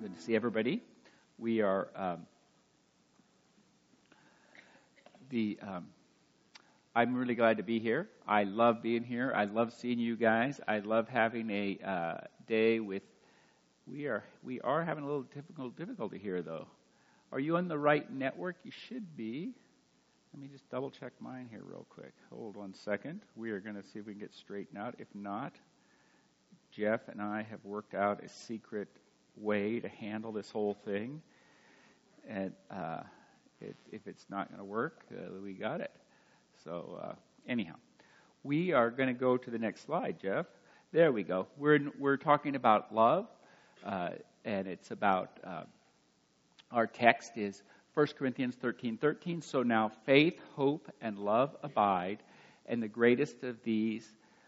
Good to see everybody. We are I'm really glad to be here. I love being here. I love seeing you guys. I love having a day with. We are having a little difficulty here, though. Are you on the right network? You should be. Let me just double check mine here real quick. Hold 1 second. We are going to see if we can get straightened out. If not, Jeff and I have worked out a secret way to handle this whole thing. And if it's not going to work, we got it. So anyhow, we are going to go to the next slide, Jeff. There we go. We're talking about love, and it's about our text is 1 Corinthians 13:13. So now faith, hope, and love abide, and the greatest of these,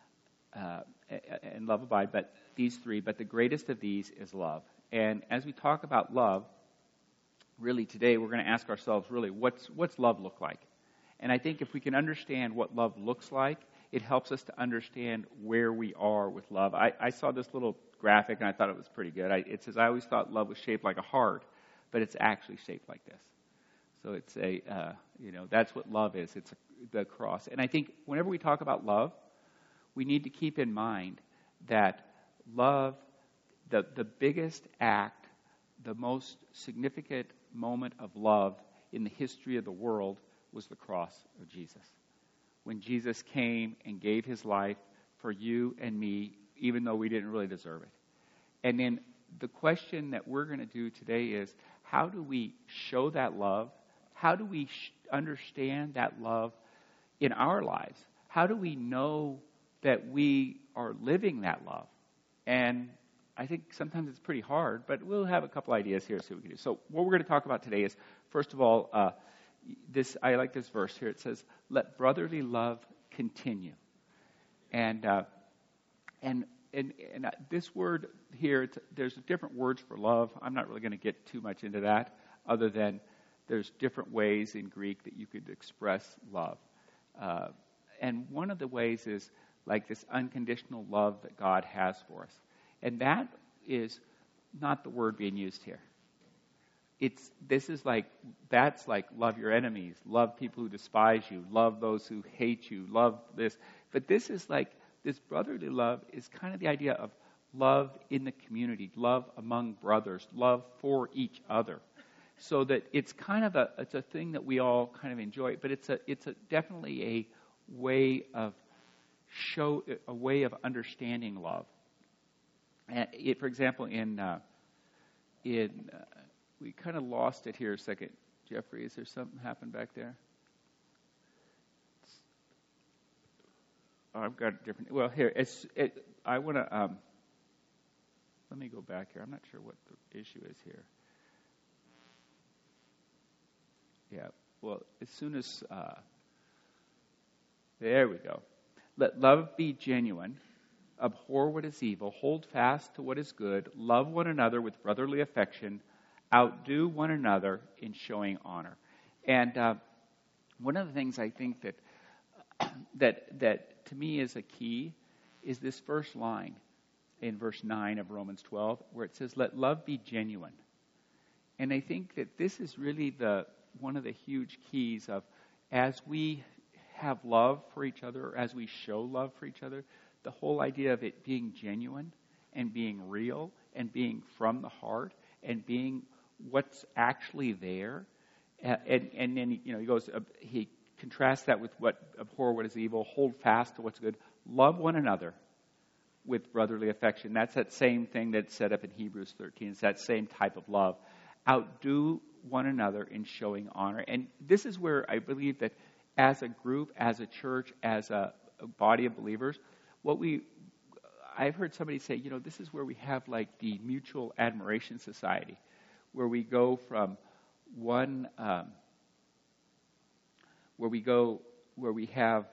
and love abide, but these three, but the greatest of these is love. And as we talk about love, really today we're going to ask ourselves, really, what's love look like? And I think if we can understand what love looks like, it helps us to understand where we are with love. I saw this little graphic and I thought it was pretty good. It says, I always thought love was shaped like a heart, but it's actually shaped like this. So it's that's what love is. It's the cross. And I think whenever we talk about love, we need to keep in mind that love, the biggest act, the most significant moment of love in the history of the world was the cross of Jesus. When Jesus came and gave his life for you and me, even though we didn't really deserve it. And then the question that we're going to do today is, how do we show that love? How do we understand that love in our lives? How do we know that we are living that love? And I think sometimes it's pretty hard, but we'll have a couple ideas here to see what we can do. So what we're going to talk about today is, first of all, I like this verse here. It says, "Let brotherly love continue." And this word here, there's different words for love. I'm not really going to get too much into that, other than there's different ways in Greek that you could express love. And one of the ways is like this unconditional love that God has for us. And that is not the word being used here. That's like love your enemies, love people who despise you, love those who hate you, love this. But this is like, this brotherly love is kind of the idea of love in the community, love among brothers, love for each other. So that it's kind of it's a thing that we all kind of enjoy, but it's definitely a way of understanding love. And for example, we kind of lost it here a second. Jeffrey, is there something happened back there? I've got a different. Well, here I want to. Let me go back here. I'm not sure what the issue is here. Yeah. Well, as soon as there we go. Let love be genuine. Abhor what is evil. Hold fast to what is good. Love one another with brotherly affection. Outdo one another in showing honor. And one of the things I think that to me is a key is this first line in verse 9 of Romans 12, where it says, "Let love be genuine." And I think that this is really one of the huge keys of, as we have love for each other, or as we show love for each other, the whole idea of it being genuine and being real and being from the heart and being what's actually there. And then he contrasts that with abhor what is evil, hold fast to what's good, love one another with brotherly affection. That's that same thing that's set up in Hebrews 13. It's that same type of love. Outdo one another in showing honor. And this is where I believe that as a group, as a church, as a body of believers, I've heard somebody say, this is where we have like the mutual admiration society, where we go from one, where we have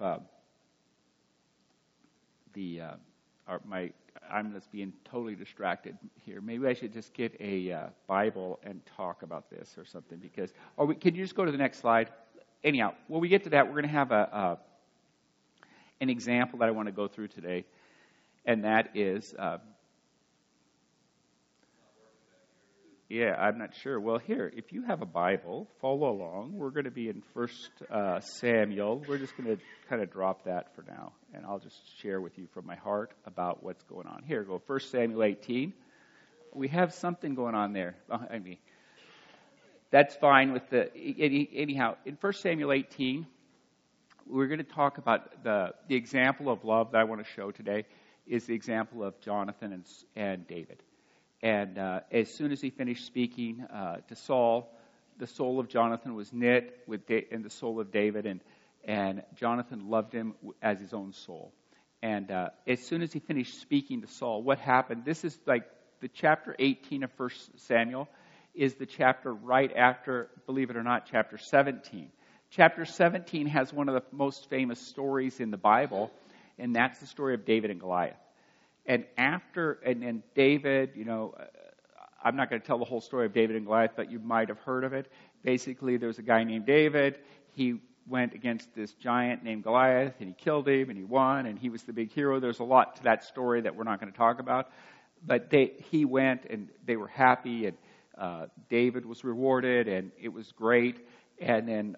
I'm just being totally distracted here. Maybe I should just get a Bible and talk about this or something, can you just go to the next slide? Anyhow, when we get to that, we're going to have an example that I want to go through today, and that is Yeah, I'm not sure. Well, here, if you have a Bible, follow along. We're going to be in 1 Samuel. We're just going to kind of drop that for now, and I'll just share with you from my heart about what's going on. Here, go 1 Samuel 18. We have something going on there behind me. That's fine with anyhow, in 1 Samuel 18, we're going to talk about the example of love that I want to show today is the example of Jonathan and David. And as soon as he finished speaking to Saul, the soul of Jonathan was knit in the soul of David, and Jonathan loved him as his own soul. And as soon as he finished speaking to Saul, what happened? This is like the chapter 18 of 1 Samuel is the chapter right after, believe it or not, chapter 17. Chapter 17 has one of the most famous stories in the Bible, and that's the story of David and Goliath. And then David, I'm not going to tell the whole story of David and Goliath, but you might have heard of it. Basically, there's a guy named David. He went against this giant named Goliath, and he killed him, and he won, and he was the big hero. There's a lot to that story that we're not going to talk about. But he went, and they were happy, and David was rewarded, and it was great. And then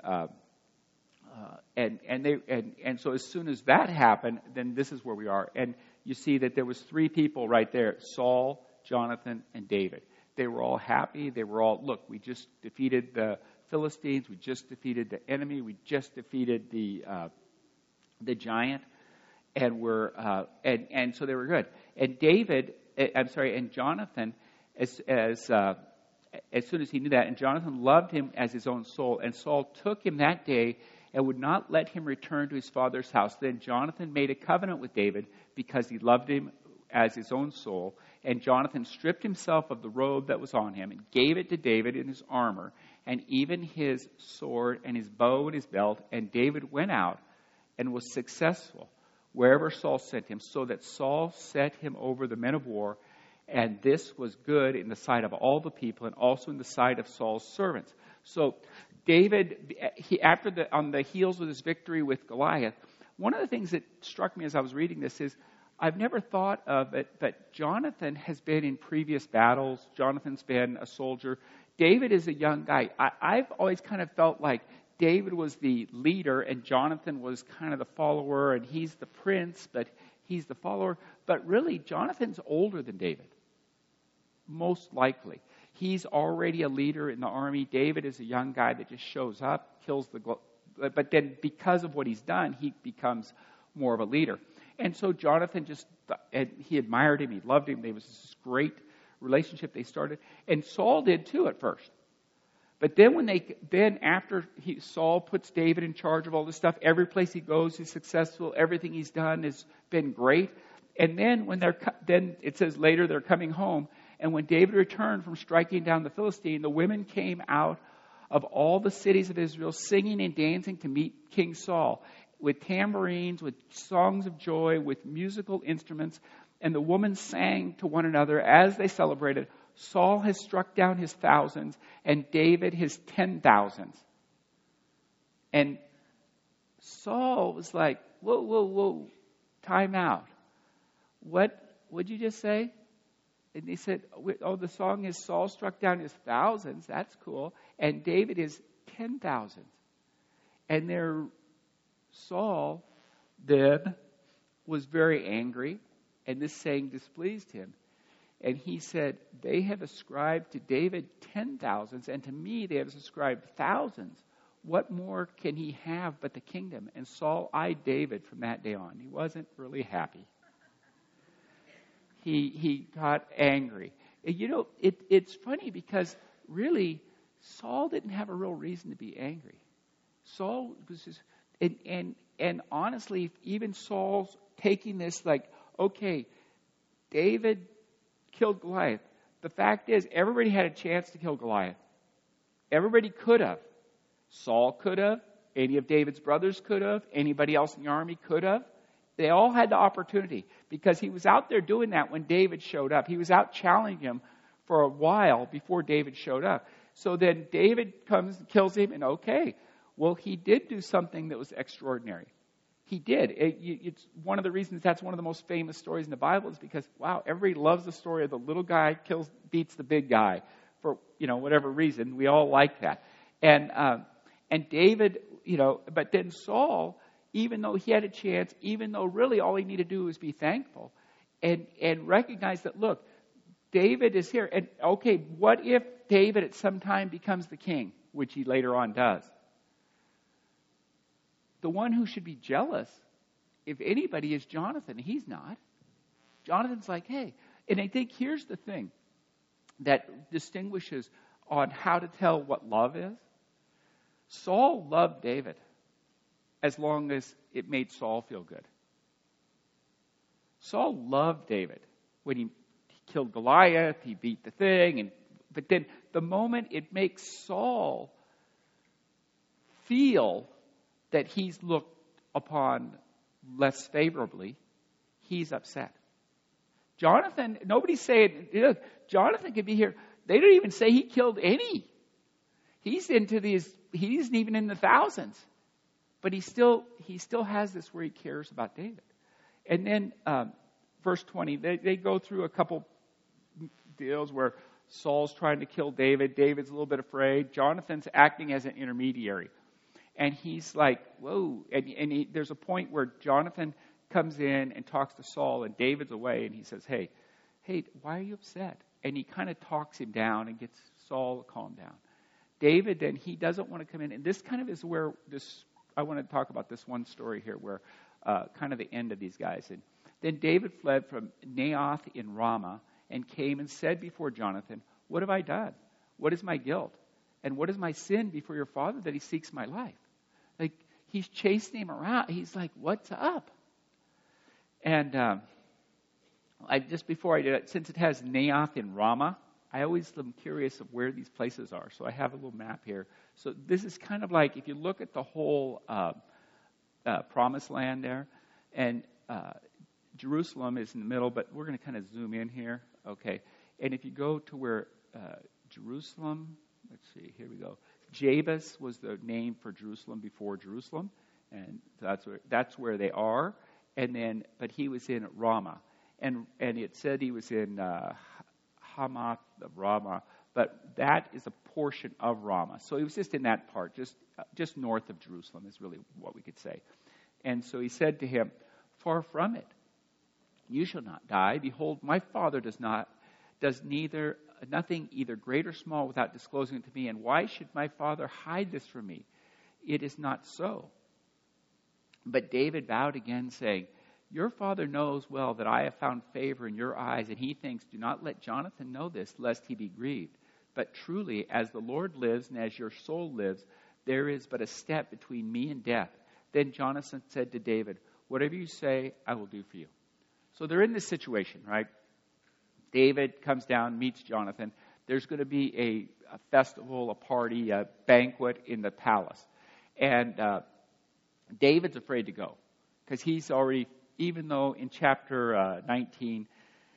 and so as soon as that happened, then this is where we are. And you see that there was 3 people right there, Saul, Jonathan, and David. They were all happy. They were all, look, we just defeated the Philistines. We just defeated the enemy. We just defeated the giant. And and so they were good. And and Jonathan, as soon as he knew that, and Jonathan loved him as his own soul. And Saul took him that day and would not let him return to his father's house. Then Jonathan made a covenant with David because he loved him as his own soul. And Jonathan stripped himself of the robe that was on him and gave it to David in his armor, and even his sword and his bow and his belt. And David went out and was successful wherever Saul sent him, so that Saul set him over the men of war. And this was good in the sight of all the people and also in the sight of Saul's servants. So David, on the heels of his victory with Goliath, one of the things that struck me as I was reading this is I've never thought of it, but Jonathan has been in previous battles. Jonathan's been a soldier. David is a young guy. I've always kind of felt like David was the leader and Jonathan was kind of the follower, and he's the prince, but he's the follower. But really, Jonathan's older than David, most likely. He's already a leader in the army. David is a young guy that just shows up, but then because of what he's done, he becomes more of a leader. And so Jonathan he admired him, he loved him. There was this great relationship they started. And Saul did too at first. But then after Saul puts David in charge of all this stuff, every place he goes, he's successful. Everything he's done has been great. And then then it says later they're coming home. And when David returned from striking down the Philistine, the women came out of all the cities of Israel singing and dancing to meet King Saul with tambourines, with songs of joy, with musical instruments. And the women sang to one another as they celebrated, Saul has struck down his thousands and David his 10,000s. And Saul was like, whoa, time out. What'd you just say? And they said, the song is Saul struck down his thousands. That's cool. And David is 10,000. And Saul then was very angry, and this saying displeased him. And he said, they have ascribed to David 10,000s, and to me they have ascribed thousands. What more can he have but the kingdom? And Saul eyed David from that day on. He wasn't really happy. He got angry. It's funny because really Saul didn't have a real reason to be angry. Saul was just, and honestly, even Saul's taking this like, okay, David killed Goliath. The fact is, everybody had a chance to kill Goliath. Everybody could have. Saul could have. Any of David's brothers could have. Anybody else in the army could have. They all had the opportunity because he was out there doing that when David showed up. He was out challenging him for a while before David showed up. So then David comes and kills him, and okay, well, he did do something that was extraordinary. He did. It's one of the reasons that's one of the most famous stories in the Bible is because, wow, everybody loves the story of the little guy beats the big guy for, whatever reason. We all like that. And David, but then Saul, even though he had a chance, even though really all he needed to do was be thankful and recognize that, look, David is here. And okay, what if David at some time becomes the king, which he later on does? The one who should be jealous, if anybody, is Jonathan. He's not. Jonathan's like, hey. And I think here's the thing that distinguishes on how to tell what love is. Saul loved David as long as it made Saul feel good. Saul loved David. When he killed Goliath, he beat the thing, but then the moment it makes Saul feel that he's looked upon less favorably, he's upset. Jonathan, nobody's saying, Jonathan could be here. They don't even say he killed any. He's into these, he isn't even in the thousands. But he still has this where he cares about David. And then verse 20, they go through a couple deals where Saul's trying to kill David. David's a little bit afraid. Jonathan's acting as an intermediary. And he's like, whoa. And there's a point where Jonathan comes in and talks to Saul, and David's away, and he says, hey, why are you upset? And he kind of talks him down and gets Saul to calm down. David, then, he doesn't want to come in. And this kind of is where I want to talk about this one story here where kind of the end of these guys. And then David fled from Naioth in Ramah and came and said before Jonathan, what have I done? What is my guilt? And what is my sin before your father that he seeks my life? Like, he's chasing him around. He's like, what's up? And just before I did it, since it has Naioth in Ramah, I always am curious of where these places are. So I have a little map here. So this is kind of like, if you look at the whole promised land there, and Jerusalem is in the middle, but we're going to kind of zoom in here. Okay. And if you go to where Jerusalem, let's see, here we go. Jabus was the name for Jerusalem before Jerusalem, and that's where they are. And then, but he was in Ramah, and it said he was in Hamath of Ramah, but that is a portion of Ramah. So he was just in that part, just north of Jerusalem is really what we could say. And so he said to him, far from it, you shall not die. Behold, my father does nothing either great or small without disclosing it to me. And why should my father hide this from me? It is not so. But David vowed again, saying, your father knows well that I have found favor in your eyes, and he thinks, do not let Jonathan know this, lest he be grieved. But truly, as the Lord lives and as your soul lives, there is but a step between me and death. Then Jonathan said to David, whatever you say, I will do for you. So they're in this situation, right? David comes down, meets Jonathan. There's going to be a festival, a party, a banquet in the palace. And David's afraid to go because he's already, even though in chapter 19,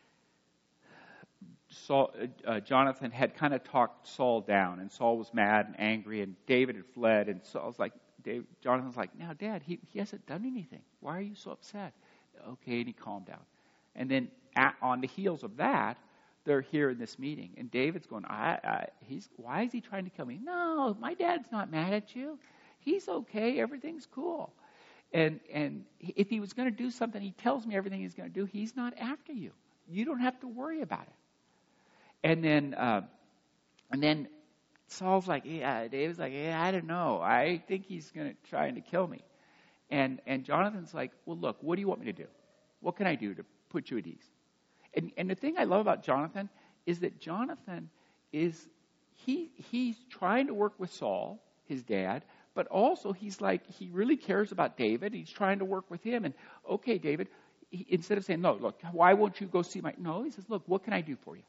Jonathan had kind of talked Saul down, and Saul was mad and angry, and David had fled, and Jonathan's like, now, Dad, he hasn't done anything. Why are you so upset? Okay, and he calmed down. And then on the heels of that, they're here in this meeting, and David's going, why is he trying to kill me? No, my dad's not mad at you. He's okay. Everything's cool. And if he was going to do something, he tells me everything he's going to do. He's not after you. You don't have to worry about it. And then Saul's like, David's like, I don't know. I think he's going to try to kill me. And Jonathan's like, well, look, what do you want me to do? What can I do to put you at ease? And the thing I love about Jonathan is that Jonathan he's trying to work with Saul, his dad, but also he's like, he really cares about David. He's trying to work with him. And okay, David, instead of saying, no, look, why won't you go see no, he says, look, what can I do for you?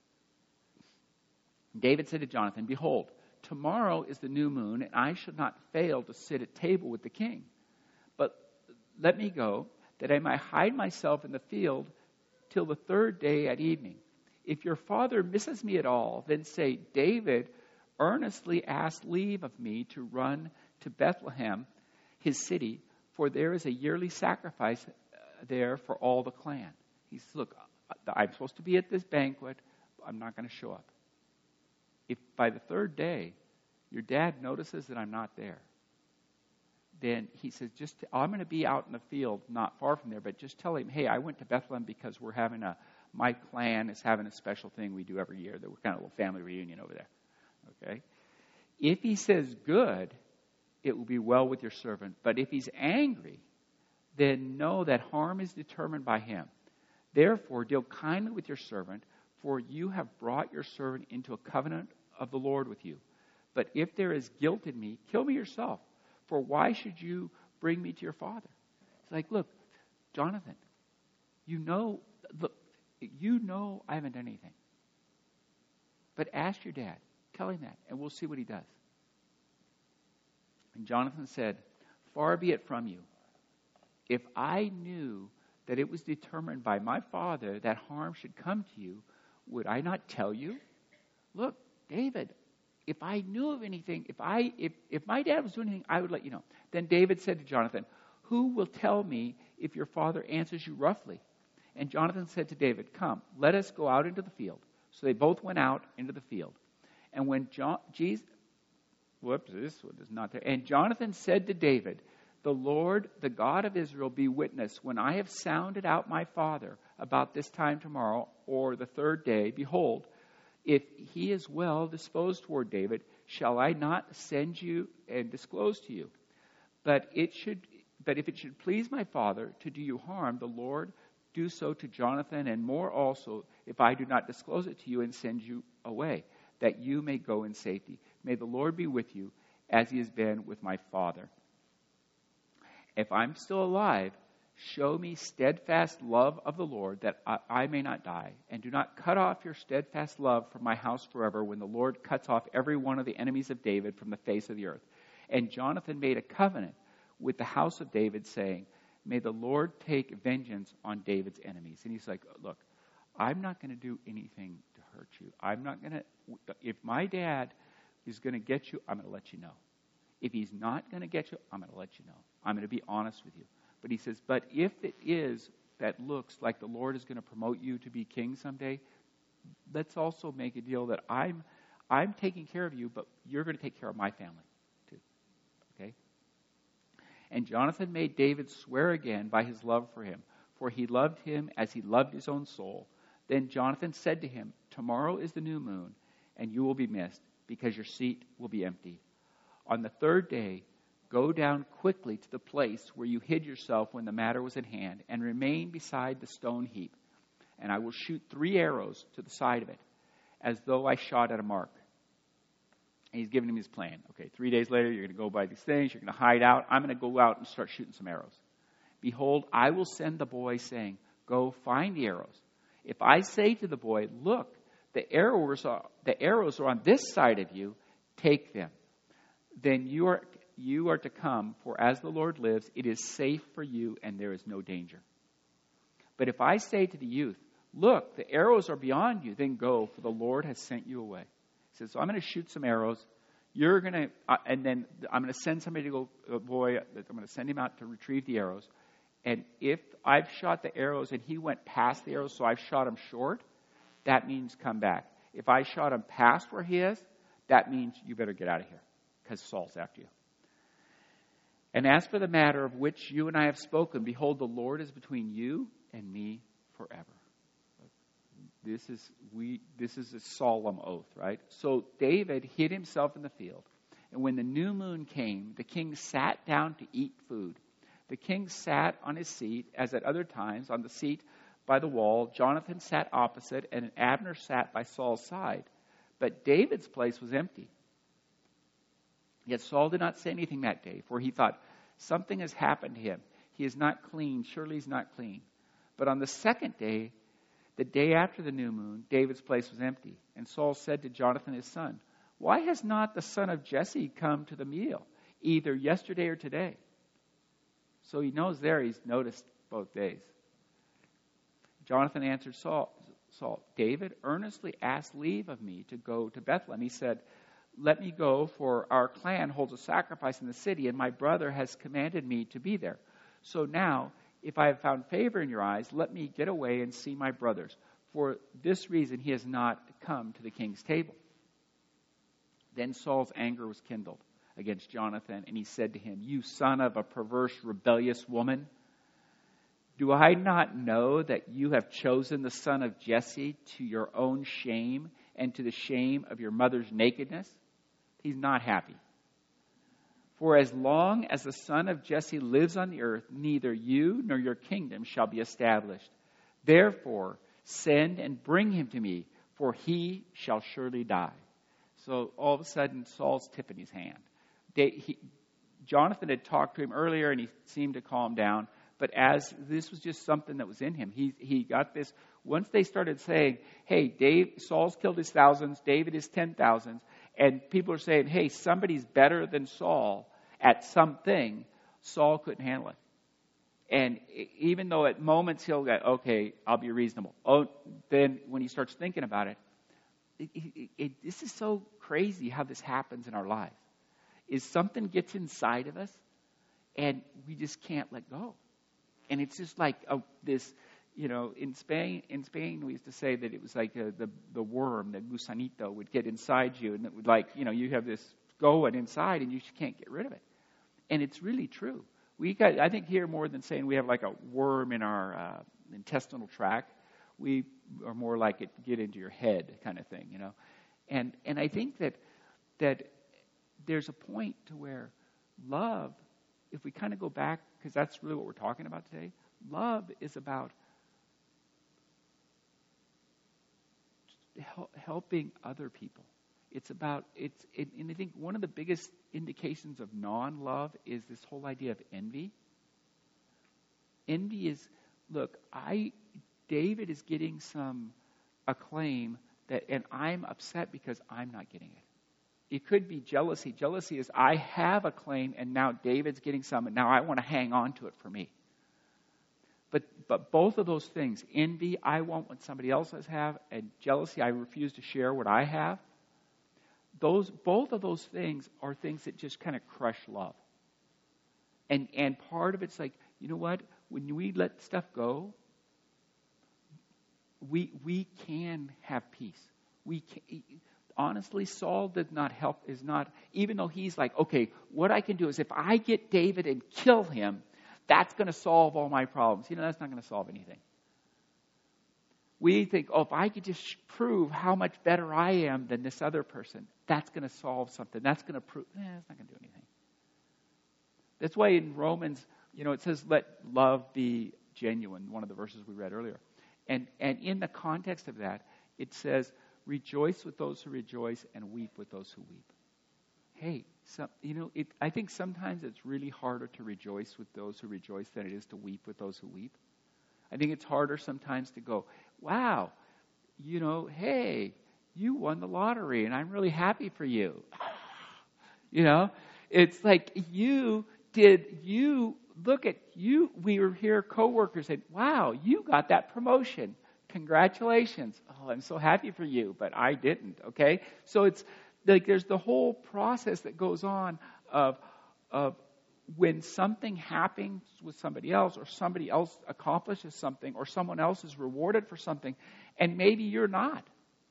David said to Jonathan, behold, tomorrow is the new moon, and I shall not fail to sit at table with the king. But let me go, that I might hide myself in the field till the third day at evening. If your father misses me at all, then say, David earnestly asked leave of me to run to Bethlehem, his city, for there is a yearly sacrifice there for all the clan. He says, look, I'm supposed to be at this banquet. I'm not going to show up. if by the third day your dad notices that I'm not there, then he says, I'm going to be out in the field not far from there, but just tell him, hey, I went to Bethlehem because my clan is having a special thing we do every year. That we're kind of a little family reunion over there. Okay? If he says good, it will be well with your servant. But if he's angry, then know that harm is determined by him. Therefore, deal kindly with your servant, for you have brought your servant into a covenant of the Lord with you. But if there is guilt in me, kill me yourself. For why should you bring me to your father? It's like, look, Jonathan, you know I haven't done anything. But ask your dad. Tell him that, and we'll see what he does. And Jonathan said, far be it from you. If I knew that it was determined by my father that harm should come to you, would I not tell you? Look, David, if I knew of anything, if my dad was doing anything, I would let you know. Then David said to Jonathan, who will tell me if your father answers you roughly? And Jonathan said to David, come, let us go out into the field. So they both went out into the field. And when this one is not there. And Jonathan said to David, the Lord, the God of Israel, be witness. When I have sounded out my father about this time tomorrow or the third day, behold, if he is well disposed toward David, shall I not send you and disclose to you? But if it should please my father to do you harm, the Lord do so to Jonathan, and more also, if I do not disclose it to you and send you away, that you may go in safety. May the Lord be with you, as he has been with my father. If I'm still alive, show me steadfast love of the Lord, that I may not die. And do not cut off your steadfast love from my house forever, when the Lord cuts off every one of the enemies of David from the face of the earth. And Jonathan made a covenant with the house of David, saying, may the Lord take vengeance on David's enemies. And he's like, look, I'm not going to do anything to hurt you. If my dad is going to get you, I'm going to let you know. If he's not going to get you, I'm going to let you know. I'm going to be honest with you. But he says, but if it is that looks like the Lord is going to promote you to be king someday, let's also make a deal that I'm taking care of you, but you're going to take care of my family too. Okay? And Jonathan made David swear again by his love for him, for he loved him as he loved his own soul. Then Jonathan said to him, tomorrow is the new moon, and you will be missed, because your seat will be empty. On the third day, go down quickly to the place where you hid yourself when the matter was at hand, and remain beside the stone heap. And I will shoot 3 arrows to the side of it, as though I shot at a mark. And he's giving him his plan. Okay, 3 days later, you're going to go by these things, you're going to hide out. I'm going to go out and start shooting some arrows. Behold, I will send the boy, saying, go find the arrows. If I say to the boy, look, the arrows are on this side of you, take them. Then you are to come, for as the Lord lives, it is safe for you, and there is no danger. But if I say to the youth, look, the arrows are beyond you, then go, for the Lord has sent you away. He says, so I'm going to shoot some arrows. You're going to, and then I'm going to send somebody to go, a boy, I'm going to send him out to retrieve the arrows. And if I've shot the arrows and he went past the arrows, so I've shot him short, that means come back. If I shot him past where he is, that means you better get out of here, because Saul's after you. And as for the matter of which you and I have spoken, behold, the Lord is between you and me forever. This is a solemn oath, right? So David hid himself in the field. And when the new moon came, the king sat down to eat food. The king sat on his seat, as at other times, on the seat by the wall. Jonathan sat opposite, and Abner sat by Saul's side. But David's place was empty. Yet Saul did not say anything that day, for he thought, something has happened to him. He is not clean. Surely he's not clean. But on the second day, the day after the new moon, David's place was empty. And Saul said to Jonathan his son, why has not the son of Jesse come to the meal, either yesterday or today? So he knows there, he's noticed both days. Jonathan answered Saul, David earnestly asked leave of me to go to Bethlehem. He said, let me go, for our clan holds a sacrifice in the city, and my brother has commanded me to be there. So now, if I have found favor in your eyes, let me get away and see my brothers. For this reason, he has not come to the king's table. Then Saul's anger was kindled against Jonathan, and he said to him, "You son of a perverse, rebellious woman, do I not know that you have chosen the son of Jesse to your own shame and to the shame of your mother's nakedness?" He's not happy. "For as long as the son of Jesse lives on the earth, neither you nor your kingdom shall be established. Therefore, send and bring him to me, for he shall surely die." So all of a sudden, Saul's tipping his hand. Jonathan had talked to him earlier, and he seemed to calm down. But as this was just something that was in him, he got this. Once they started saying, "Hey, Saul's killed his thousands, David his 10,000s," and people are saying, "Hey, somebody's better than Saul at something," Saul couldn't handle it. And even though at moments he'll go, "Okay, I'll be reasonable." Then when he starts thinking about it, this is so crazy how this happens in our lives. Is something gets inside of us, and we just can't let go. And it's just like this, in Spain we used to say that it was like the worm, the gusanito would get inside you, and it would you have this going inside, and you just can't get rid of it. And it's really true. I think here more than saying we have like a worm in our intestinal tract, we are more like it get into your head kind of thing, And I think that there's a point to where love, if we kind of go back, because that's really what we're talking about today, love is about helping other people. And I think one of the biggest indications of non-love is this whole idea of envy. Envy is, David is getting some acclaim and I'm upset because I'm not getting it. It could be jealousy. Jealousy is I have a claim and now David's getting some and now I want to hang on to it for me. But both of those things, envy, I want what somebody else has, and jealousy, I refuse to share what I have. Both of those things are things that just kind of crush love. And part of it's like, you know what? When we let stuff go, we can have peace. Honestly, Saul did not help, even though he's like, okay, what I can do is if I get David and kill him, that's going to solve all my problems. That's not going to solve anything. We think, if I could just prove how much better I am than this other person, that's going to solve something. That's going to prove, it's not going to do anything. That's why in Romans, it says, let love be genuine, one of the verses we read earlier. And in the context of that, it says, rejoice with those who rejoice and weep with those who weep. Hey, I think sometimes it's really harder to rejoice with those who rejoice than it is to weep with those who weep. I think it's harder sometimes to go, wow, hey, you won the lottery and I'm really happy for you. It's like look at you. We were here, coworkers said, wow, you got that promotion. Congratulations. Oh, I'm so happy for you, but I didn't. Okay. So it's like, there's the whole process that goes on of when something happens with somebody else or somebody else accomplishes something or someone else is rewarded for something and maybe you're not.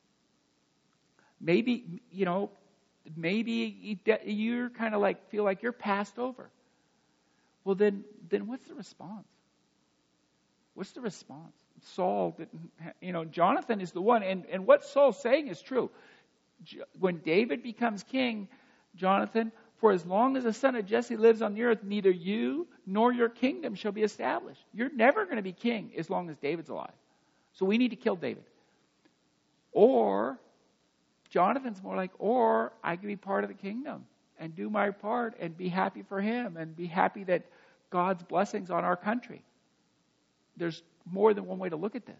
Maybe you're kind of like feel like you're passed over. Well, then what's the response? What's the response? Saul didn't, Jonathan is the one. And what Saul's saying is true. When David becomes king, Jonathan, for as long as the son of Jesse lives on the earth, neither you nor your kingdom shall be established. You're never going to be king as long as David's alive. So we need to kill David. Or, Jonathan's more like, or I can be part of the kingdom and do my part and be happy for him and be happy that God's blessings on our country. There's more than one way to look at this.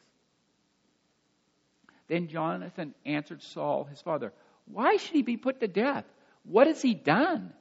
Then Jonathan answered Saul, his father, why should he be put to death? What has he done?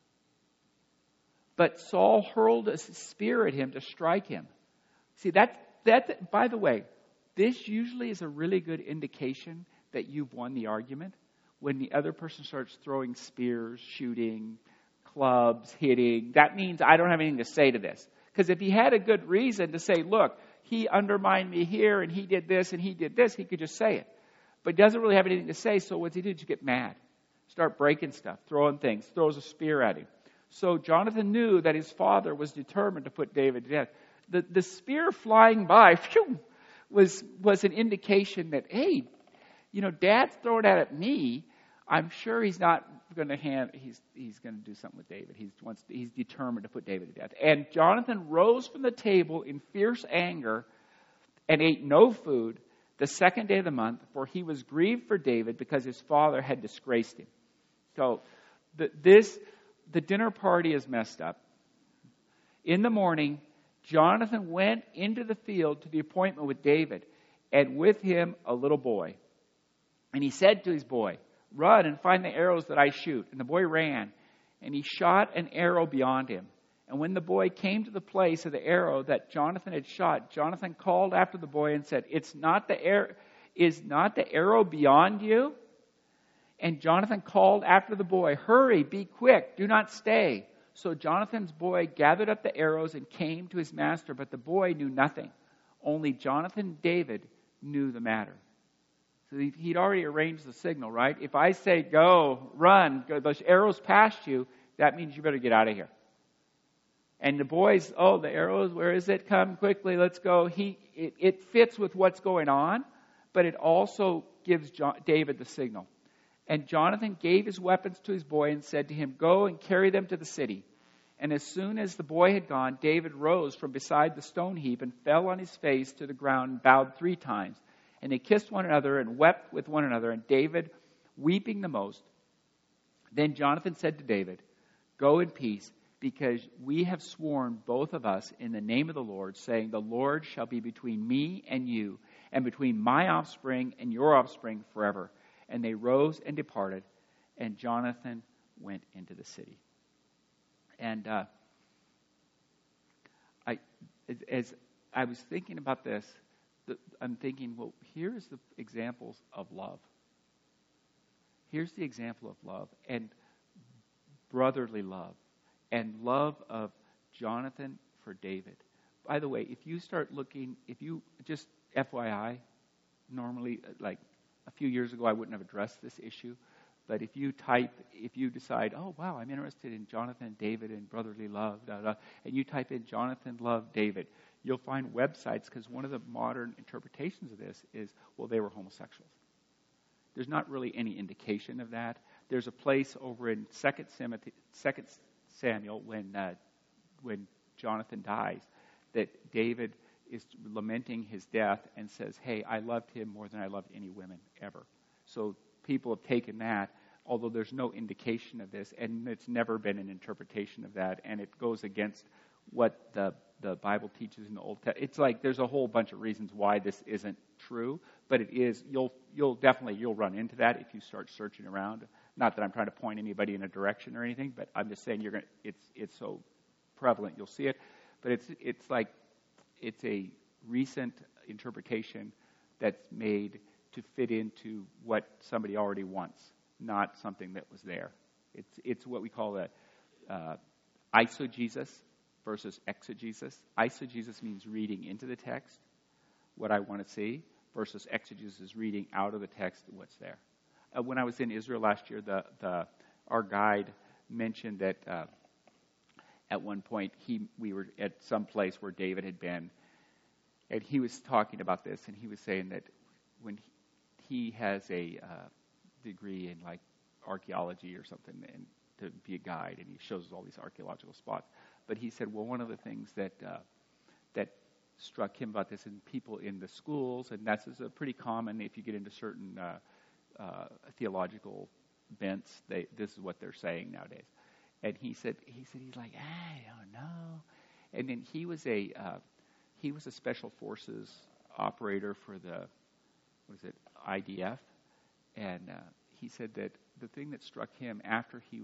But Saul hurled a spear at him to strike him. See, that, by the way, this usually is a really good indication that you've won the argument. When the other person starts throwing spears, shooting, clubs, hitting, that means I don't have anything to say to this. Because if he had a good reason to say, look, he undermined me here and he did this and he did this, he could just say it. But he doesn't really have anything to say, so what's he do? Just get mad. start breaking stuff, throwing things, throws a spear at him. So Jonathan knew that his father was determined to put David to death. The spear flying by was an indication that, hey, Dad's throwing it at me. I'm sure he's not going to he's going to do something with David. He's determined to put David to death. And Jonathan rose from the table in fierce anger and ate no food the second day of the month, for he was grieved for David because his father had disgraced him. So the dinner party is messed up. In the morning, Jonathan went into the field to the appointment with David, and with him a little boy. And he said to his boy, "Run and find the arrows that I shoot." And the boy ran, and he shot an arrow beyond him. And when the boy came to the place of the arrow that Jonathan had shot, Jonathan called after the boy and said, "Is not the arrow beyond you?" And Jonathan called after the boy, "Hurry, be quick, do not stay." So Jonathan's boy gathered up the arrows and came to his master, but the boy knew nothing. Only Jonathan and David knew the matter. So he'd already arranged the signal, right? If I say, go, run, go, those arrows past you, that means you better get out of here. And the boys, the arrows, where is it? Come quickly, let's go. It fits with what's going on, but it also gives David the signal. And Jonathan gave his weapons to his boy and said to him, "Go and carry them to the city." And as soon as the boy had gone, David rose from beside the stone heap and fell on his face to the ground and bowed 3 times. And they kissed one another and wept with one another, and David weeping the most. Then Jonathan said to David, "Go in peace, because we have sworn, both of us, in the name of the Lord, saying, 'The Lord shall be between me and you, and between my offspring and your offspring forever.'" And they rose and departed, and Jonathan went into the city. And as I was thinking about this, I'm thinking, well, here's the examples of love. Here's the example of love, and brotherly love, and love of Jonathan for David. By the way, if you start looking, just FYI, normally, like a few years ago, I wouldn't have addressed this issue. But if you decide, oh, wow, I'm interested in Jonathan and David and brotherly love, and you type in Jonathan loved David, you'll find websites, because one of the modern interpretations of this is, well, they were homosexuals. There's not really any indication of that. There's a place over in 2 Samuel when Jonathan dies that David is lamenting his death and says, "Hey, I loved him more than I loved any women ever." So people have taken that, although there's no indication of this, and it's never been an interpretation of that, and it goes against what the Bible teaches in the Old Testament. It's like there's a whole bunch of reasons why this isn't true, but it is. You'll definitely run into that if you start searching around. Not that I'm trying to point anybody in a direction or anything, but I'm just saying it's so prevalent you'll see it. But it's a recent interpretation that's made to fit into what somebody already wants, not something that was there. It's what we call eisegesis versus exegesis. Eisegesis means reading into the text what I want to see, versus exegesis is reading out of the text what's there. When I was in Israel last year, our guide mentioned that at one point we were at some place where David had been, and he was talking about this, and he was saying that when he has a degree in like archaeology or something, and to be a guide, and he shows us all these archaeological spots. But he said, well, one of the things that struck him about this, and people in the schools, and that's a pretty common if you get into certain theological bents, this is what they're saying nowadays. And he said he's like, I don't know. And then he was a special forces operator for the IDF, and he said that the thing that struck him after he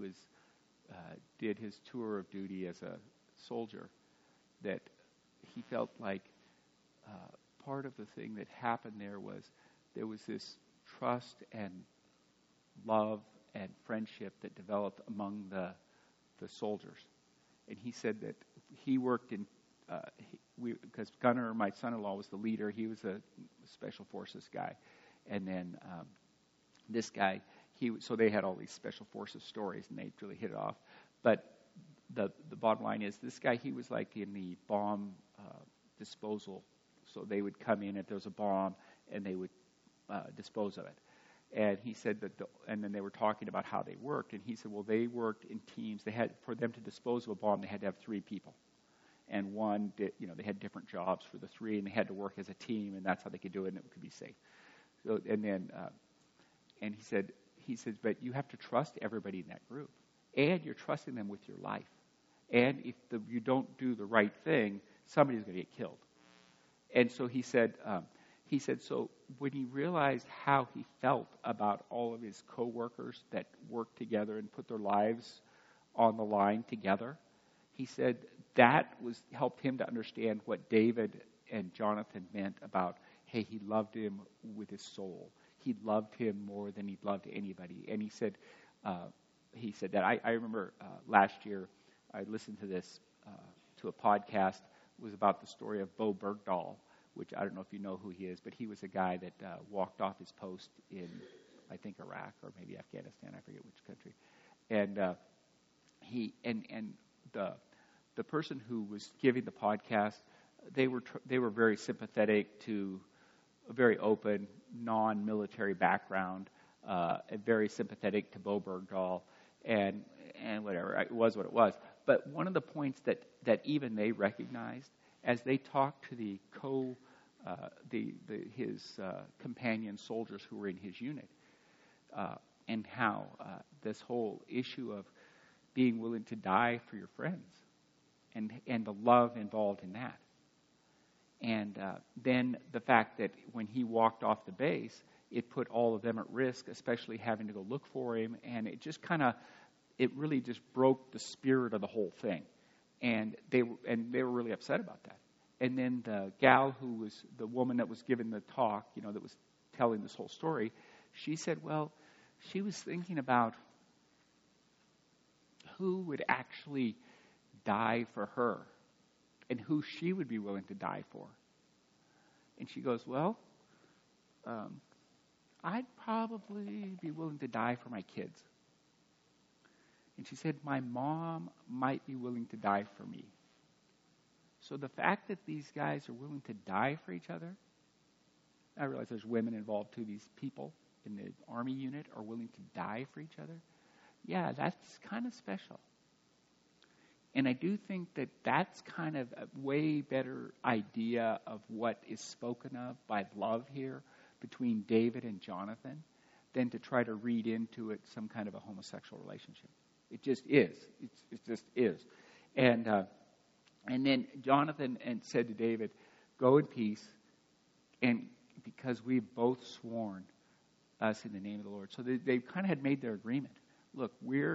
did his tour of duty as a soldier, that he felt like part of the thing that happened there was this trust and love and friendship that developed among the soldiers. And he said that he worked in because Gunnar, my son-in-law, was the leader. He was a special forces guy, and then this guy, so they had all these special forces stories, and they really hit it off. But the bottom line is, this guy, he was like in the bomb disposal. So they would come in if there was a bomb, and they would dispose of it. And he said and then they were talking about how they worked, and he said, well, they worked in teams. For them to dispose of a bomb, they had to have 3 people. And one did, they had different jobs for the 3, and they had to work as a team, and that's how they could do it, and it could be safe. So, and then, and he said, but you have to trust everybody in that group, and you're trusting them with your life. And if you don't do the right thing, somebody's going to get killed. And so he said, so when he realized how he felt about all of his coworkers that worked together and put their lives on the line together, he said that helped him to understand what David and Jonathan meant about, hey, he loved him with his soul. He loved him more than he'd loved anybody. And he said that I remember last year I listened to this to a podcast. It was about the story of Bo Bergdahl, which I don't know if you know who he is, but he was a guy that walked off his post in, I think, Iraq or maybe Afghanistan. I forget which country. And the person who was giving the podcast, they were very sympathetic to a very open, non-military background, and very sympathetic to Bo Bergdahl, and whatever. It was what it was. But one of the points that even they recognized as they talked to his companion soldiers who were in his unit, and how this whole issue of being willing to die for your friends, and the love involved in that. And then the fact that when he walked off the base, it put all of them at risk, especially having to go look for him. And it just it really just broke the spirit of the whole thing. And they were really upset about that. And then the gal who was the woman that was giving the talk, that was telling this whole story, she said, well, she was thinking about who would actually die for her and who she would be willing to die for. And she goes, well, I'd probably be willing to die for my kids. And she said, my mom might be willing to die for me. So the fact that these guys are willing to die for each other, I realize there's women involved too. These people in the Army unit are willing to die for each other. Yeah, that's kind of special. And I do think that that's kind of a way better idea of what is spoken of by love here between David and Jonathan than to try to read into it some kind of a homosexual relationship. It just is. It just is. And then Jonathan said to David, go in peace, and because we've both sworn us in the name of the Lord. So they kind of had made their agreement. Look,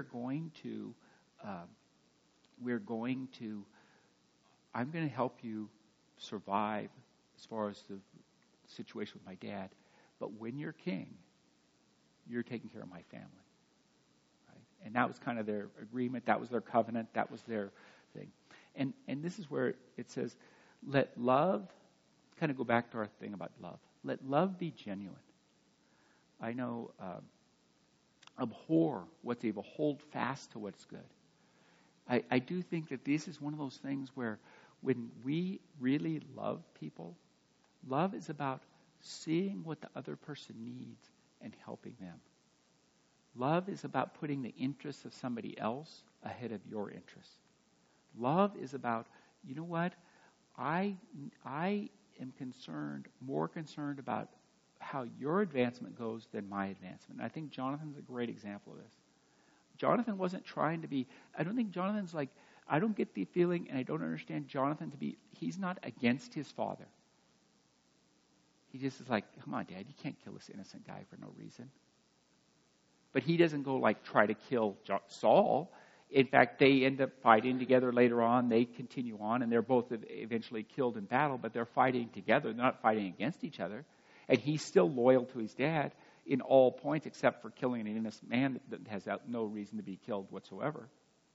I'm going to help you survive as far as the situation with my dad. But when you're king, you're taking care of my family. Right? And that was kind of their agreement. That was their covenant. That was their thing. And this is where it says, let love, kind of go back to our thing about love. Let love be genuine. I know, abhor what's evil. Hold fast to what's good. I do think that this is one of those things where when we really love people, love is about seeing what the other person needs and helping them. Love is about putting the interests of somebody else ahead of your interests. Love is about, you know what, I am more concerned about how your advancement goes than my advancement. And I think Jonathan's a great example of this. Jonathan wasn't trying to be, I don't think Jonathan's like, I don't get the feeling, and I don't understand Jonathan to be, he's not against his father. He just is like, come on, Dad, you can't kill this innocent guy for no reason. But he doesn't go like try to kill Saul. In fact, they end up fighting together later on. They continue on, and they're both eventually killed in battle, but they're fighting together. They're not fighting against each other. And he's still loyal to his dad in all points, except for killing an innocent man that has no reason to be killed whatsoever.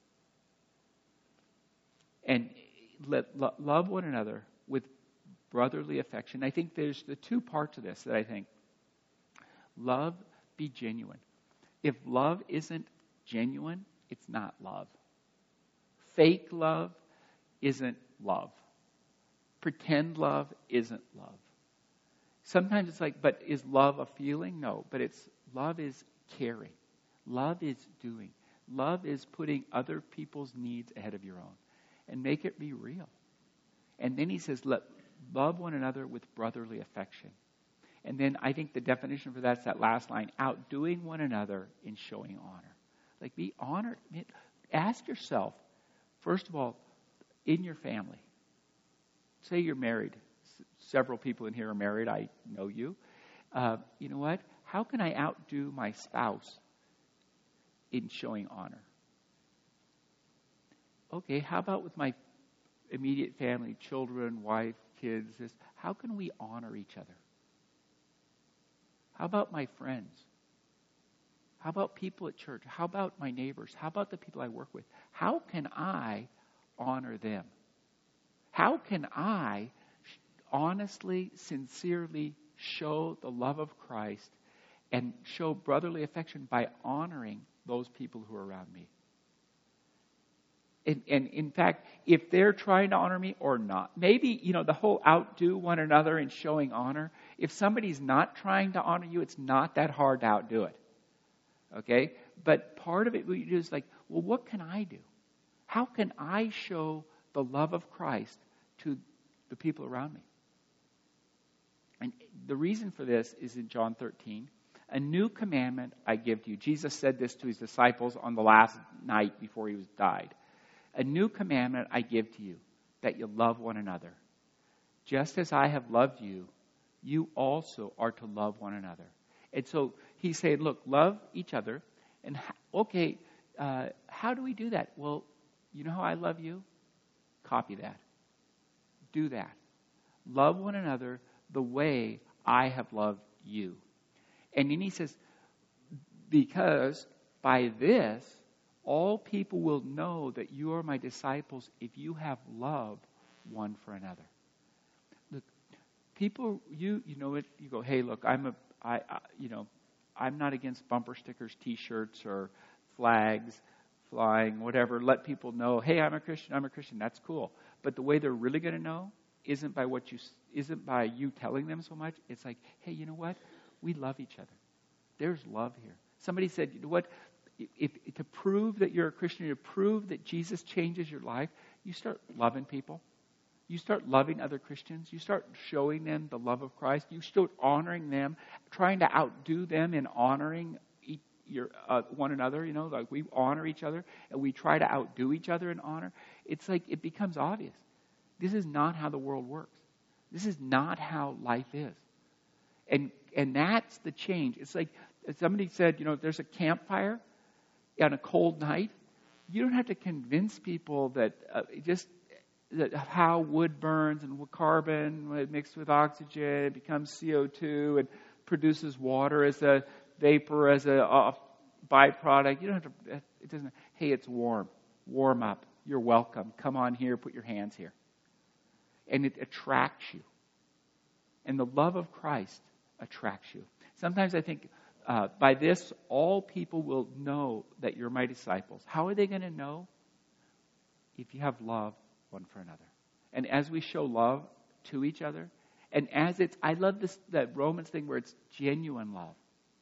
And love one another with brotherly affection. I think there's the two parts of this that I think. Love, be genuine. If love isn't genuine, it's not love. Fake love isn't love. Pretend love isn't love. Sometimes it's like, but is love a feeling? No, but love is caring. Love is doing. Love is putting other people's needs ahead of your own. And make it be real. And then he says, love one another with brotherly affection. And then I think the definition for that's that last line, outdoing one another in showing honor. Like, be honored. Ask yourself, first of all, in your family. Say you're married. Several people in here are married. I know you. You know what? How can I outdo my spouse in showing honor? Okay, how about with my immediate family, children, wife, kids? How can we honor each other? How about my friends? How about people at church? How about my neighbors? How about the people I work with? How can I honor them? How can I honestly, sincerely show the love of Christ and show brotherly affection by honoring those people who are around me? And in fact, if they're trying to honor me or not, maybe, the whole outdo one another in showing honor, if somebody's not trying to honor you, it's not that hard to outdo it. Okay? But part of it, what you do is like, well, what can I do? How can I show the love of Christ to the people around me? And the reason for this is in John 13. A new commandment I give to you. Jesus said this to his disciples on the last night before he died. A new commandment I give to you, that you love one another. Just as I have loved you, you also are to love one another. And so he's saying, look, love each other. And okay, how do we do that? Well, you know how I love you? Copy that. Do that. Love one another the way I have loved you. And then he says, because by this, all people will know that you are my disciples if you have love one for another. Look, people, you know it. You go, hey, look, I'm not against bumper stickers, T-shirts, or flags flying, whatever. Let people know, hey, I'm a Christian. I'm a Christian. That's cool. But the way they're really going to know isn't by you telling them so much. It's like, hey, you know what? We love each other. There's love here. Somebody said, you know what? If to prove that you're a Christian, to prove that Jesus changes your life, you start loving people. You start loving other Christians. You start showing them the love of Christ. You start honoring them, trying to outdo them in honoring one another. Like we honor each other and we try to outdo each other in honor. It's like it becomes obvious. This is not how the world works. This is not how life is. And that's the change. It's like somebody said, there's a campfire on a cold night. You don't have to convince people that that how wood burns and carbon, when it mixed with oxygen, it becomes CO2 and produces water as a vapor, as a byproduct. You don't have to. It doesn't. Hey, it's warm. Warm up. You're welcome. Come on here. Put your hands here. And it attracts you. And the love of Christ attracts you. Sometimes I think by this, all people will know that you're my disciples. How are they going to know? If you have love one for another. And as we show love to each other, and I love that Romans thing where it's genuine love.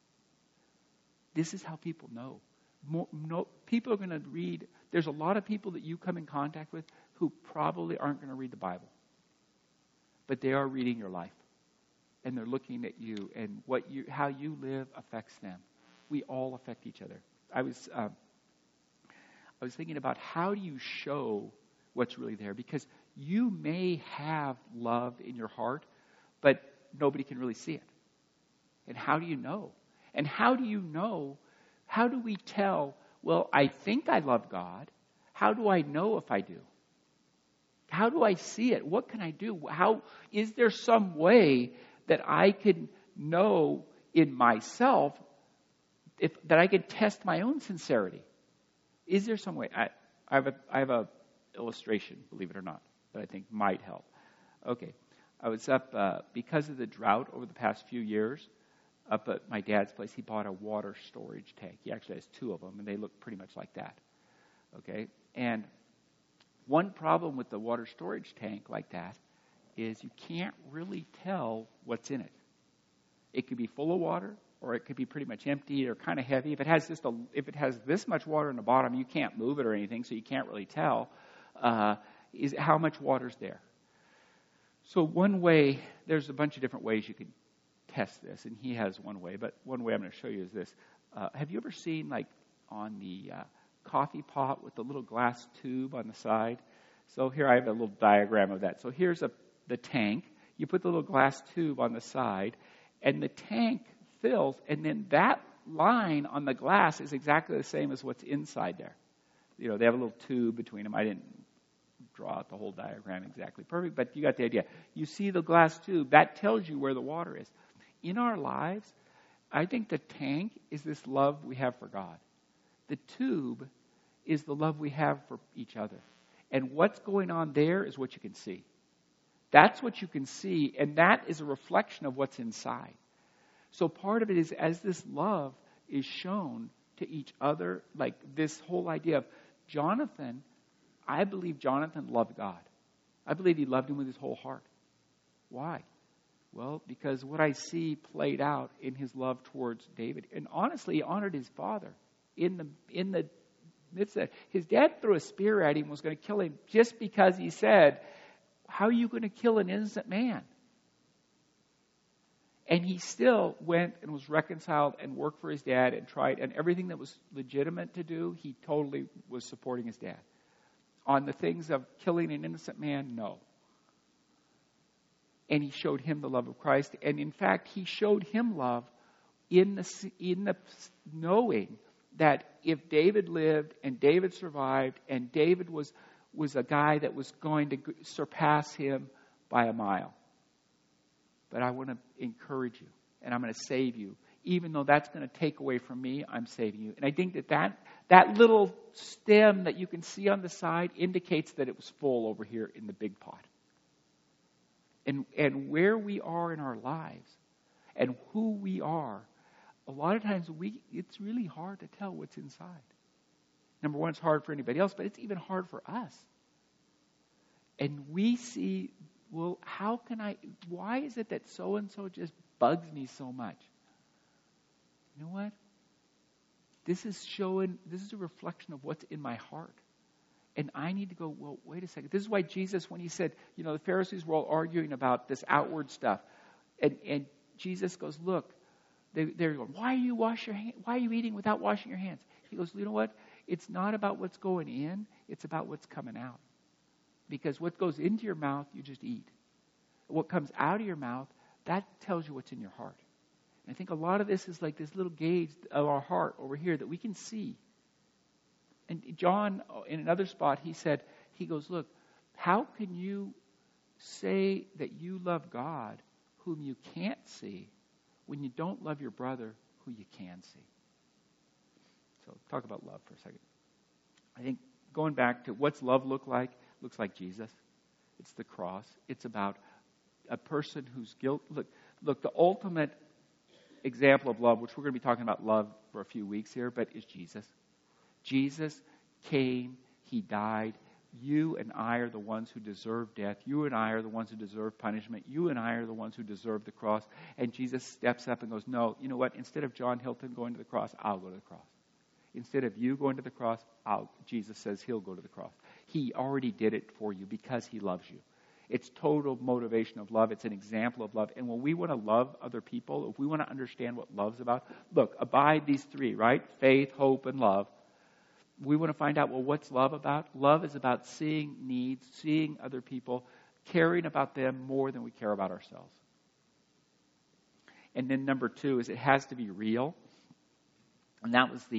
This is how people know. People are going to read. There's a lot of people that you come in contact with who probably aren't going to read the Bible. But they are reading your life. And they're looking at you, and how you live affects them. We all affect each other. I was thinking about how do you show what's really there? Because you may have love in your heart, but nobody can really see it. And how do you know? And how do you know? How do we tell, well, I think I love God. How do I know if I do? How do I see it? What can I do? Is there some way that I can know in myself that I can test my own sincerity? Is there some way? I have a illustration, believe it or not, that I think might help. Okay, I was up because of the drought over the past few years. up at my dad's place, he bought a water storage tank. He actually has 2 of them, and they look pretty much like that. Okay? And one problem with the water storage tank like that is you can't really tell what's in it. It could be full of water, or it could be pretty much empty or kind of heavy. If it has this much water in the bottom, you can't move it or anything, so you can't really tell is how much water's there. So one way, there's a bunch of different ways you could test this, and he has one way, but one way I'm going to show you is this. Have you ever seen, like, on the coffee pot with the little glass tube on the side? So here I have a little diagram of that. So here's the tank. You put the little glass tube on the side, and the tank fills, and then that line on the glass is exactly the same as what's inside there. You know, they have a little tube between them. I didn't draw out the whole diagram exactly perfect, but you got the idea. You see the glass tube, that tells you where the water is. In our lives, I think the tank is this love we have for God. The tube is the love we have for each other. And what's going on there is what you can see. That's what you can see, and that is a reflection of what's inside. So part of it is as this love is shown to each other, like this whole idea of Jonathan, I believe Jonathan loved God. I believe he loved him with his whole heart. Why? Well, because what I see played out in his love towards David. And honestly, he honored his father in the midst of it. His dad threw a spear at him and was going to kill him just because he said, how are you going to kill an innocent man? And he still went and was reconciled and worked for his dad and tried, and everything that was legitimate to do, he totally was supporting his dad. On the things of killing an innocent man, no. And he showed him the love of Christ. And in fact, he showed him love in the knowing that if David lived and David survived and David was a guy that was going to surpass him by a mile. But I want to encourage you, and I'm going to save you. Even though that's going to take away from me, I'm saving you. And I think that little stem that you can see on the side indicates that it was full over here in the big pot. And where we are in our lives and who we are, a lot of times it's really hard to tell what's inside. Number one, it's hard for anybody else, but it's even hard for us. And we see, well, why is it that so-and-so just bugs me so much? You know what? This is a reflection of what's in my heart. And I need to go, well, wait a second. This is why Jesus, when he said, the Pharisees were all arguing about this outward stuff. And Jesus goes, look, they're going, why are you eating without washing your hands? He goes, you know what? It's not about what's going in. It's about what's coming out. Because what goes into your mouth, you just eat. What comes out of your mouth, that tells you what's in your heart. And I think a lot of this is like this little gauge of our heart over here that we can see. And John, in another spot, he goes, look, how can you say that you love God whom you can't see when you don't love your brother who you can see? So talk about love for a second. I think going back to what's love look like, looks like Jesus. It's the cross. It's about a person whose guilt. Look, the ultimate example of love, which we're going to be talking about love for a few weeks here, but is Jesus. Jesus came, he died. You and I are the ones who deserve death. You and I are the ones who deserve punishment. You and I are the ones who deserve the cross. And Jesus steps up and goes, no, you know what? Instead of John Hilton going to the cross, I'll go to the cross. Instead of you going to the cross, Jesus says he'll go to the cross. He already did it for you because he loves you. It's total motivation of love. It's an example of love. And when we want to love other people, if we want to understand what love's about, look, abide these 3, right? Faith, hope, and love. We want to find out, well, what's love about? Love is about seeing needs, seeing other people, caring about them more than we care about ourselves. And then number 2 is it has to be real. And that was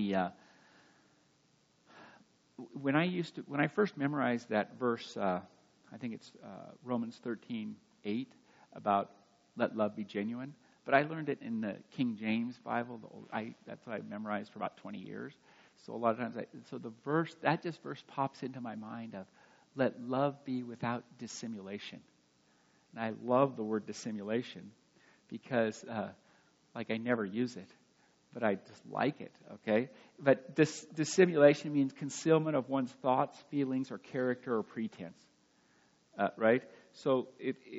when I first memorized that verse, I think it's Romans 13:8 about let love be genuine. But I learned it in the King James Bible. That's what I memorized for about 20 years. So a lot of times, the verse pops into my mind of let love be without dissimulation. And I love the word dissimulation because like I never use it, but I just like it, okay? But dissimulation means concealment of one's thoughts, feelings, or character or pretense, right? So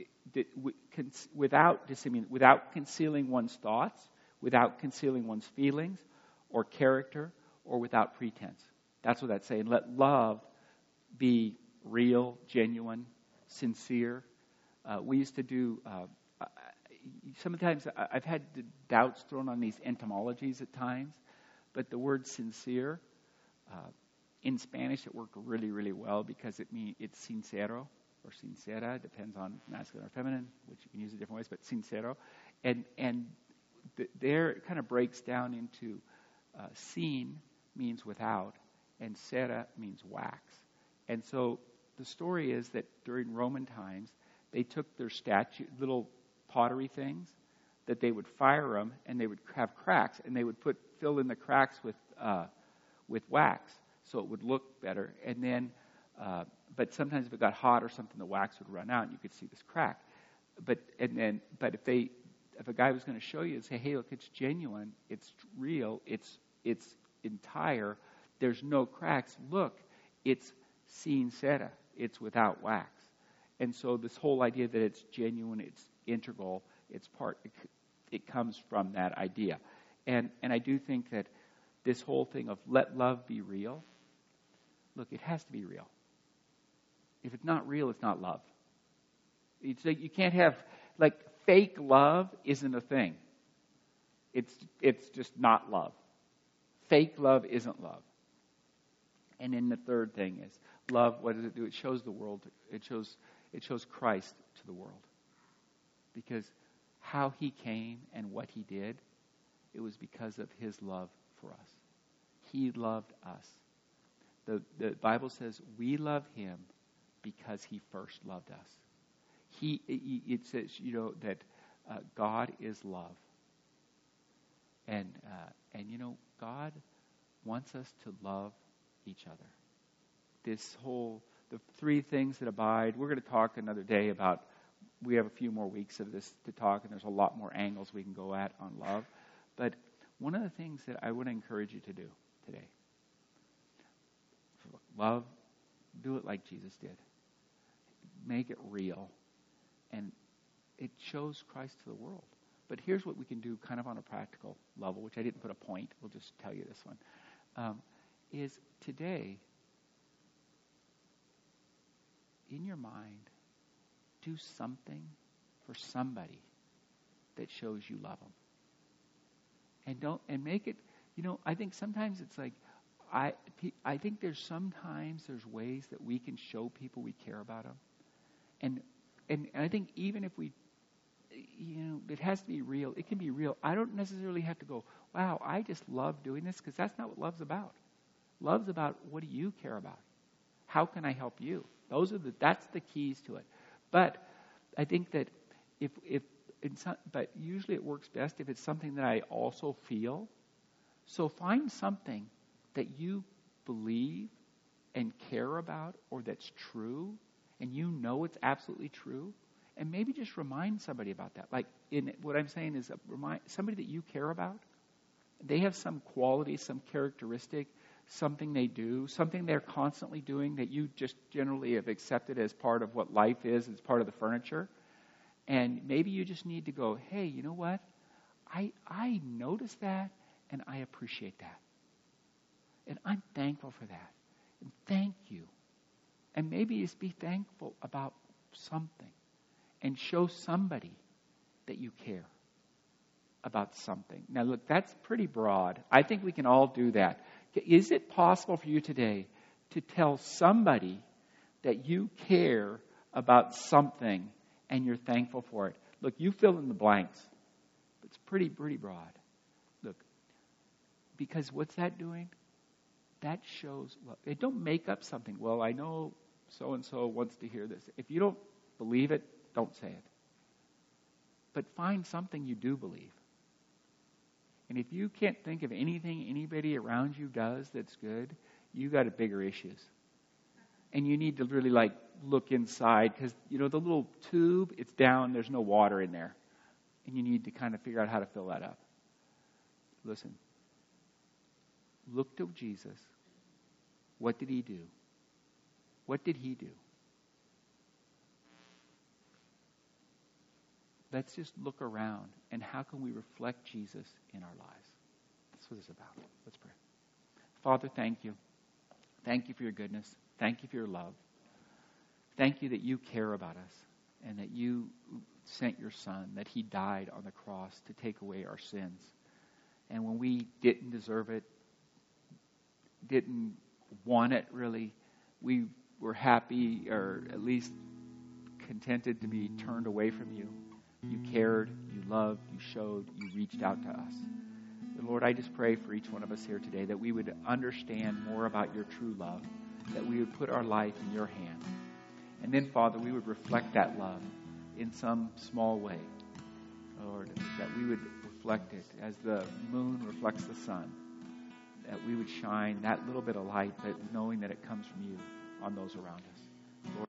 without concealing one's thoughts, without concealing one's feelings or character, or without pretense. That's what that's saying. Let love be real, genuine, sincere. We used to do, sometimes I've had doubts thrown on these etymologies at times, but the word sincere, in Spanish it worked really, really well because it's sincero or sincera, depends on masculine or feminine, which you can use it different ways, but sincero. And there it kind of breaks down into sin means without, and cera means wax. And so the story is that during Roman times, they took their little pottery things, that they would fire them, and they would have cracks, and they would fill in the cracks with wax, so it would look better. And then, but sometimes if it got hot or something, the wax would run out, and you could see this crack. But if a guy was going to show you and say, "Hey, look, it's genuine, it's real, it's entire, there's no cracks. Look, it's sin cera, it's without wax." And so this whole idea that it's genuine, it's integral, it comes from that idea. And I do think that this whole thing of let love be real, look, it has to be real. If it's not real, it's not love. You can't have, fake love isn't a thing. It's just not love. Fake love isn't love. And then the third thing is love. What does it do? It shows the world. It shows Christ to the world. Because how he came and what he did, it was because of his love for us. He loved us. The Bible says we love him because he first loved us. It says, that God is love. And God wants us to love each other. The three things that abide, we're going to talk another day about, we have a few more weeks of this to talk, and there's a lot more angles we can go at on love. But one of the things that I want to encourage you to do today, love, do it like Jesus did. Make it real. And it shows Christ to the world. But here's what we can do kind of on a practical level, which I didn't put a point. We'll just tell you this one. Is today, in your mind, do something for somebody that shows you love them. And make it, I think sometimes it's like, I think there's ways that we can show people we care about them. And I think even if we, it has to be real. It can be real. I don't necessarily have to go, wow, I just love doing this, because that's not what love's about. Love's about, what do you care about? How can I help you? That's the keys to it. But I think that but usually it works best if it's something that I also feel. So find something that you believe and care about, or that's true, and it's absolutely true, and maybe just remind somebody about that. What I'm saying is, remind somebody that you care about. They have some quality, some characteristic, something they do, something they're constantly doing that you just generally have accepted as part of what life is, as part of the furniture. And maybe you just need to go, hey, you know what? I noticed that, and I appreciate that. And I'm thankful for that. And thank you. And maybe just be thankful about something and show somebody that you care about something. Now, look, that's pretty broad. I think we can all do that. Is it possible for you today to tell somebody that you care about something and you're thankful for it? Look, you fill in the blanks. It's pretty broad. Look, because what's that doing? That shows love. Don't make up something. Well, I know so-and-so wants to hear this. If you don't believe it, don't say it. But find something you do believe. And if you can't think of anything anybody around you does that's good, you got bigger issues. And you need to really look inside, because the little tube, it's down, there's no water in there. And you need to kind of figure out how to fill that up. listen, look to Jesus. What did he do? What did he do? Let's just look around, and how can we reflect Jesus in our lives? That's what it's about. Let's pray. Father, thank you. Thank you for your goodness. Thank you for your love. Thank you that you care about us and that you sent your Son, that he died on the cross to take away our sins. And when we didn't deserve it, didn't want it really, we were happy, or at least contented to be turned away from you. You cared, you loved, you showed, you reached out to us. And Lord, I just pray for each one of us here today that we would understand more about your true love, that we would put our life in your hand. And then, Father, we would reflect that love in some small way. Lord, that we would reflect it as the moon reflects the sun, that we would shine that little bit of light, but knowing that it comes from you on those around us. Lord,